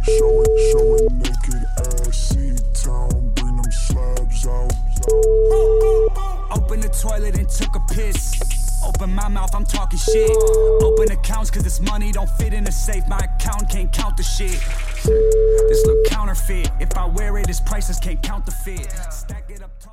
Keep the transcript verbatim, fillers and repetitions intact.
showing, showing naked ass, C-Town, bring them slabs out. Open the toilet and took a piss. Open my mouth, I'm talking shit. Open accounts cause this money don't fit in the safe. My account can't count the shit. This look counterfeit. If I wear it, it's priceless, can't count the fit. Stack it up.